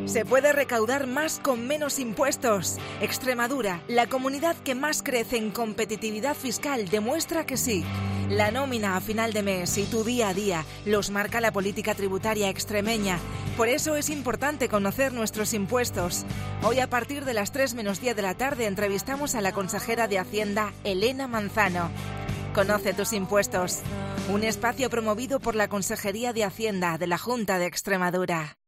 Se puede recaudar más con menos impuestos. Extremadura, la comunidad que más crece en competitividad fiscal, demuestra que sí. La nómina a final de mes y tu día a día los marca la política tributaria extremeña. Por eso es importante conocer nuestros impuestos. Hoy a partir de las 3 menos 10 de la tarde entrevistamos a la consejera de Hacienda, Elena Manzano. Conoce tus impuestos. Un espacio promovido por la Consejería de Hacienda de la Junta de Extremadura.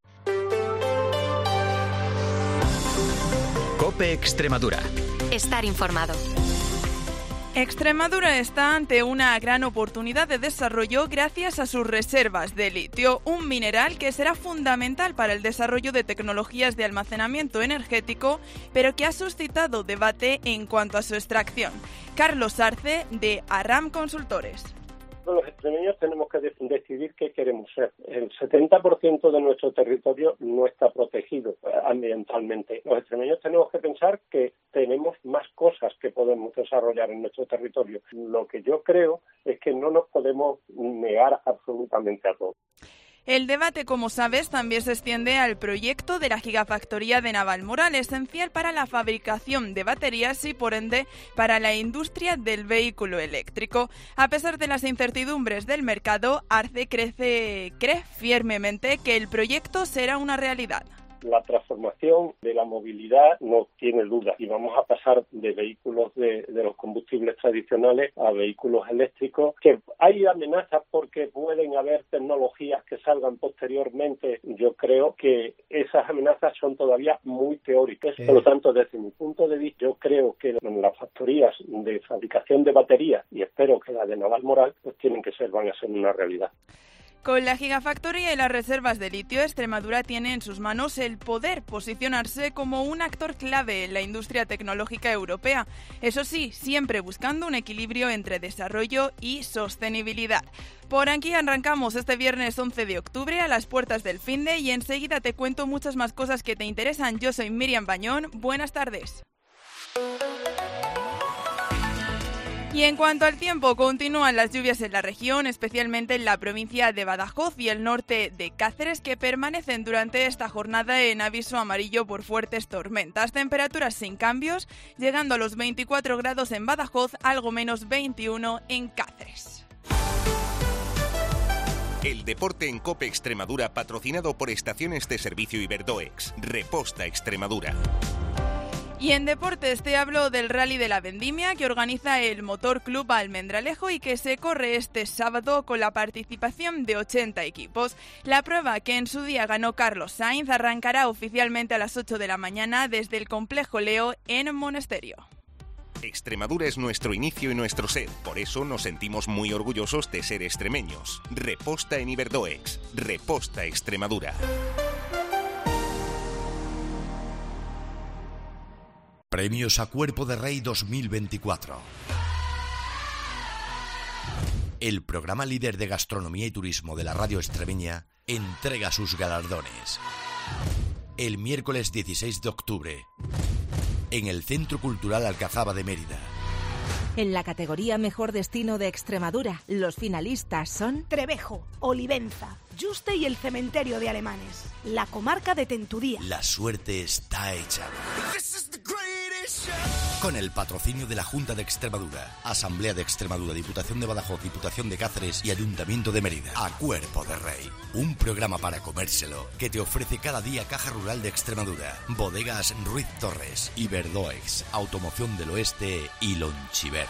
COPE Extremadura. Estar informado. Extremadura está ante una gran oportunidad de desarrollo gracias a sus reservas de litio, un mineral que será fundamental para el desarrollo de tecnologías de almacenamiento energético, pero que ha suscitado debate en cuanto a su extracción. Carlos Arce, de Aram Consultores. Los extremeños tenemos que decidir qué queremos ser. El 70% de nuestro territorio no está protegido ambientalmente. Los extremeños tenemos que pensar que tenemos más cosas que podemos desarrollar en nuestro territorio. Lo que yo creo es que no nos podemos negar absolutamente a todo. El debate, como sabes, también se extiende al proyecto de la gigafactoría de Navalmoral, esencial para la fabricación de baterías y, por ende, para la industria del vehículo eléctrico. A pesar de las incertidumbres del mercado, Arce cree firmemente que el proyecto será una realidad. La transformación de la movilidad no tiene duda y vamos a pasar de vehículos de los combustibles tradicionales a vehículos eléctricos, que hay amenazas porque pueden haber tecnologías que salgan posteriormente. Yo creo que esas amenazas son todavía muy teóricas. Por lo tanto, desde mi punto de vista, yo creo que las factorías de fabricación de baterías, y espero que la de Navalmoral, pues van a ser una realidad. Con la gigafactoría y las reservas de litio, Extremadura tiene en sus manos el poder posicionarse como un actor clave en la industria tecnológica europea. Eso sí, siempre buscando un equilibrio entre desarrollo y sostenibilidad. Por aquí arrancamos este viernes 11 de octubre a las puertas del finde y enseguida te cuento muchas más cosas que te interesan. Yo soy Miriam Bañón. Buenas tardes. Y en cuanto al tiempo, continúan las lluvias en la región, especialmente en la provincia de Badajoz y el norte de Cáceres, que permanecen durante esta jornada en aviso amarillo por fuertes tormentas. Temperaturas sin cambios, llegando a los 24 grados en Badajoz, algo menos 21 en Cáceres. El deporte en COPE Extremadura, patrocinado por Estaciones de Servicio Iberdoex. Reposta Extremadura. Y en deportes te hablo del Rally de la Vendimia que organiza el Motor Club Almendralejo y que se corre este sábado con la participación de 80 equipos. La prueba, que en su día ganó Carlos Sainz, arrancará oficialmente a las 8 de la mañana desde el Complejo Leo en Monesterio. Extremadura es nuestro inicio y nuestro ser, por eso nos sentimos muy orgullosos de ser extremeños. Reposta en Iberdoex. Reposta Extremadura. Premios a Cuerpo de Rey 2024. El programa líder de gastronomía y turismo de la radio extremeña entrega sus galardones. El miércoles 16 de octubre, en el Centro Cultural Alcazaba de Mérida. En la categoría Mejor Destino de Extremadura, los finalistas son Trevejo, Olivenza, Yuste y el Cementerio de Alemanes, la comarca de Tentudía. La suerte está hecha. Con el patrocinio de la Junta de Extremadura, Asamblea de Extremadura, Diputación de Badajoz, Diputación de Cáceres y Ayuntamiento de Mérida. A Cuerpo de Rey, un programa para comérselo que te ofrece cada día Caja Rural de Extremadura, Bodegas Ruiz Torres, Iberdoex, Automoción del Oeste y Lonchiver.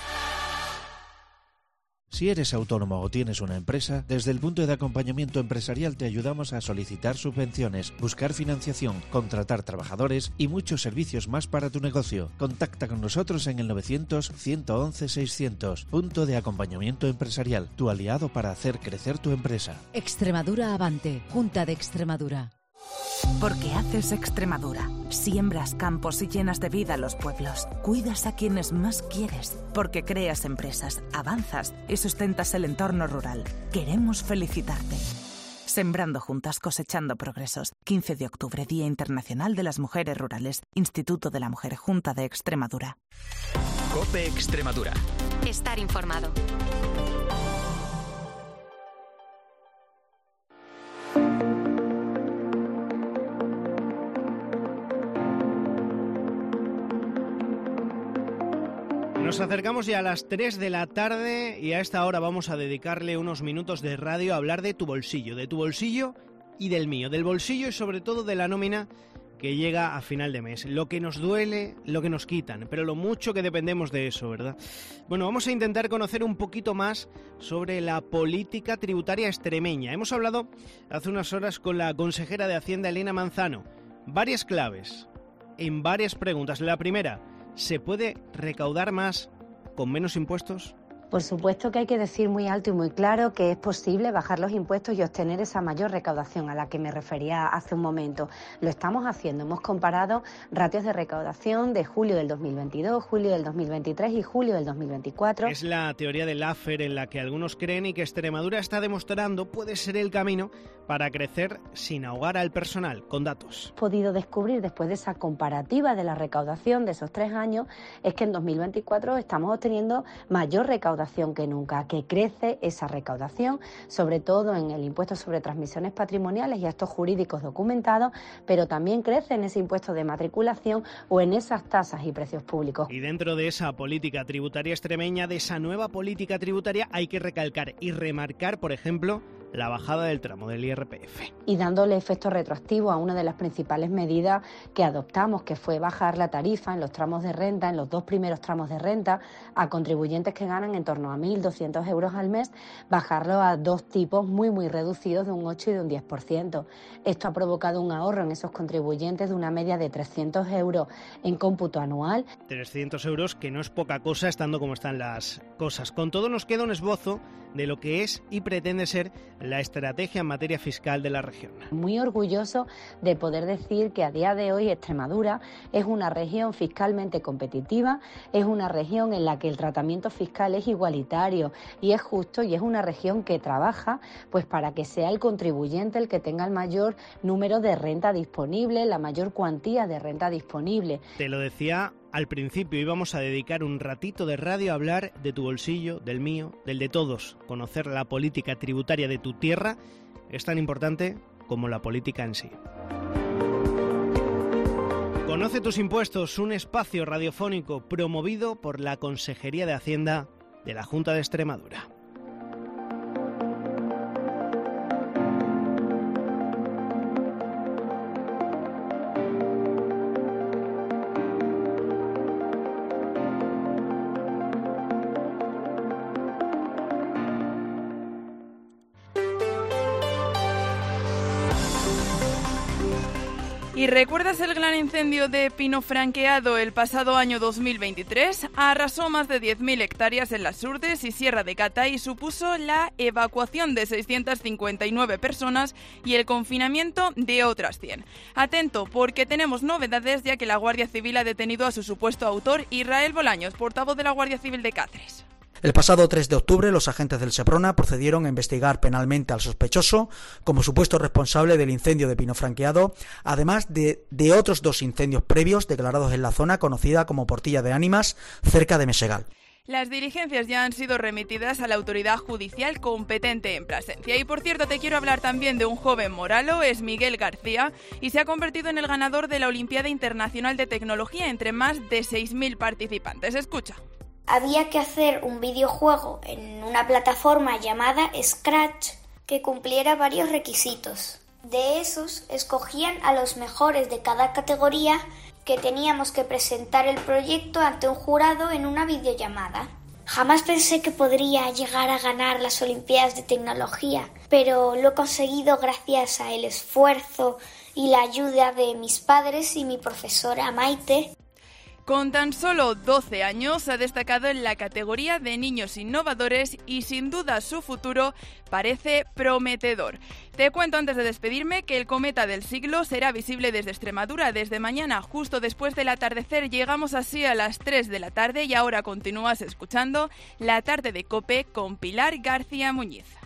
Si eres autónomo o tienes una empresa, desde el punto de acompañamiento empresarial te ayudamos a solicitar subvenciones, buscar financiación, contratar trabajadores y muchos servicios más para tu negocio. Contacta con nosotros en el 900-111-600. Punto de acompañamiento empresarial, tu aliado para hacer crecer tu empresa. Extremadura Avante, Junta de Extremadura. Porque haces Extremadura, siembras campos y llenas de vida los pueblos, cuidas a quienes más quieres, porque creas empresas, avanzas y sustentas el entorno rural. Queremos felicitarte. Sembrando juntas, cosechando progresos. 15 de octubre, Día Internacional de las Mujeres Rurales. Instituto de la Mujer, Junta de Extremadura. COPE Extremadura. Estar informado. Nos acercamos ya a las 3 de la tarde y a esta hora vamos a dedicarle unos minutos de radio a hablar de tu bolsillo y del mío, del bolsillo y sobre todo de la nómina que llega a final de mes. Lo que nos duele, lo que nos quitan, pero lo mucho que dependemos de eso, ¿verdad? Bueno, vamos a intentar conocer un poquito más sobre la política tributaria extremeña. Hemos hablado hace unas horas con la consejera de Hacienda, Elena Manzano. Varias claves en varias preguntas. La primera, ¿se puede recaudar más con menos impuestos? Por supuesto que hay que decir muy alto y muy claro que es posible bajar los impuestos y obtener esa mayor recaudación a la que me refería hace un momento. Lo estamos haciendo. Hemos comparado ratios de recaudación de julio del 2022, julio del 2023 y julio del 2024. Es la teoría del Laffer en la que algunos creen y que Extremadura está demostrando puede ser el camino para crecer sin ahogar al personal, con datos. Podido descubrir después de esa comparativa de la recaudación de esos 3 años es que en 2024 estamos obteniendo mayor recaudación que nunca, que crece esa recaudación, sobre todo en el impuesto sobre transmisiones patrimoniales y actos jurídicos documentados, pero también crece en ese impuesto de matriculación o en esas tasas y precios públicos. Y dentro de esa política tributaria extremeña, de esa nueva política tributaria, hay que recalcar y remarcar, por ejemplo, la bajada del tramo del IRPF. Y dándole efecto retroactivo a una de las principales medidas que adoptamos, que fue bajar la tarifa en los tramos de renta, en los 2 primeros tramos de renta, a contribuyentes que ganan en torno a 1.200 euros al mes, bajarlo a 2 tipos muy reducidos de un 8 y de un 10%. Esto ha provocado un ahorro en esos contribuyentes de una media de 300 euros en cómputo anual. 300 euros, que no es poca cosa estando como están las cosas. Con todo nos queda un esbozo de lo que es y pretende ser la estrategia en materia fiscal de la región. Muy orgulloso de poder decir que a día de hoy Extremadura es una región fiscalmente competitiva, es una región en la que el tratamiento fiscal es igualitario y es justo, y es una región que trabaja pues para que sea el contribuyente el que tenga el mayor número de renta disponible, la mayor cuantía de renta disponible. Te lo decía al principio, íbamos a dedicar un ratito de radio a hablar de tu bolsillo, del mío, del de todos. Conocer la política tributaria de tu tierra es tan importante como la política en sí. Conoce tus impuestos, un espacio radiofónico promovido por la Consejería de Hacienda de la Junta de Extremadura. ¿Y recuerdas el gran incendio de pino franqueado el pasado año 2023? Arrasó más de 10.000 hectáreas en las Urdes y Sierra de Cata y supuso la evacuación de 659 personas y el confinamiento de otras 100. Atento, porque tenemos novedades, ya que la Guardia Civil ha detenido a su supuesto autor, Israel Bolaños, portavoz de la Guardia Civil de Cáceres. El pasado 3 de octubre, los agentes del Seprona procedieron a investigar penalmente al sospechoso como supuesto responsable del incendio de pino franqueado, además de otros 2 incendios previos declarados en la zona conocida como Portilla de Ánimas, cerca de Mesegal. Las diligencias ya han sido remitidas a la autoridad judicial competente en Plasencia. Y por cierto, te quiero hablar también de un joven moralo, es Miguel García, y se ha convertido en el ganador de la Olimpiada Internacional de Tecnología entre más de 6.000 participantes. Escucha. Había que hacer un videojuego en una plataforma llamada Scratch que cumpliera varios requisitos. De esos, escogían a los mejores de cada categoría, que teníamos que presentar el proyecto ante un jurado en una videollamada. Jamás pensé que podría llegar a ganar las Olimpiadas de Tecnología, pero lo he conseguido gracias al esfuerzo y la ayuda de mis padres y mi profesora Maite. Con tan solo 12 años ha destacado en la categoría de niños innovadores y sin duda su futuro parece prometedor. Te cuento antes de despedirme que el cometa del siglo será visible desde Extremadura desde mañana, justo después del atardecer. Llegamos así a las 3 de la tarde y ahora continúas escuchando La Tarde de COPE con Pilar García Muñiz.